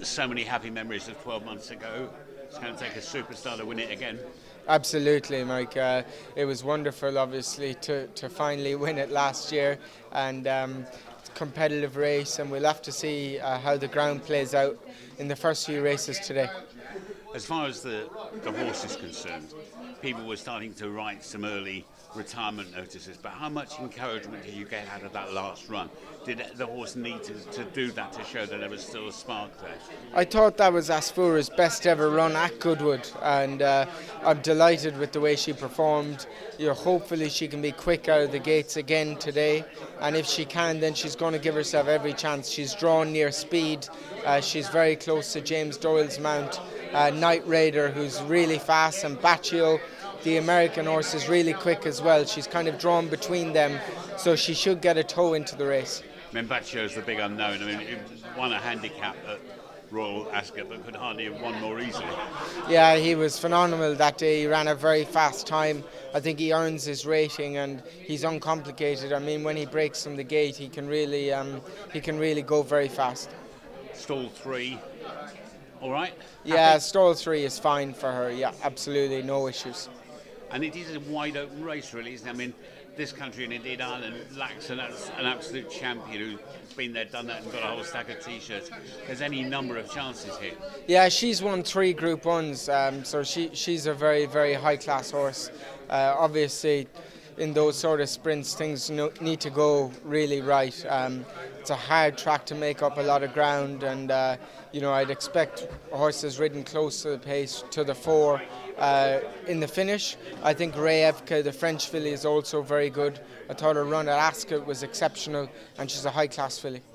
so many happy memories of 12 months ago. It's going to take a superstar to win it again. Absolutely, Mike. It was wonderful, obviously, to finally win it last year, and competitive race, and we'll have to see how the ground plays out in the first few races today. As far as the horse is concerned, people were starting to write some early retirement notices, but how much encouragement did you get out of that last run? Did the horse need to do that to show that there was still a spark there? I thought that was Asfoura's best ever run at Goodwood, and I'm delighted with the way she performed. Hopefully she can be quick out of the gates again today, and if she can, then she's going to give herself every chance. She's drawn near speed. She's very close to James Doyle's mount, Night Raider, who's really fast, and Baccio, the American horse, is really quick as well. She's kind of drawn between them, so she should get a toe into the race. Baccio's the big unknown. He won a handicap at Royal Ascot, but could hardly have won more easily. Yeah, he was phenomenal that day. He ran a very fast time. I think he earns his rating, and he's uncomplicated. When he breaks from the gate, he can really go very fast. Stall 3, all right? Yeah, Happy? stall 3 is fine for her. Yeah, absolutely, no issues. And it is a wide open race, really, isn't it? This country and indeed Ireland lacks an absolute champion who's been there, done that, and got a whole stack of T-shirts. There's any number of chances here. Yeah, she's won 3 Group 1s, so she's a very, very high-class horse. Obviously, in those sort of sprints, things need to go really right. It's a hard track to make up a lot of ground, and I'd expect horses ridden close to the pace, to the 4. In the finish, I think Rayevka, the French filly, is also very good. I thought her run at Ascot was exceptional, and she's a high-class filly.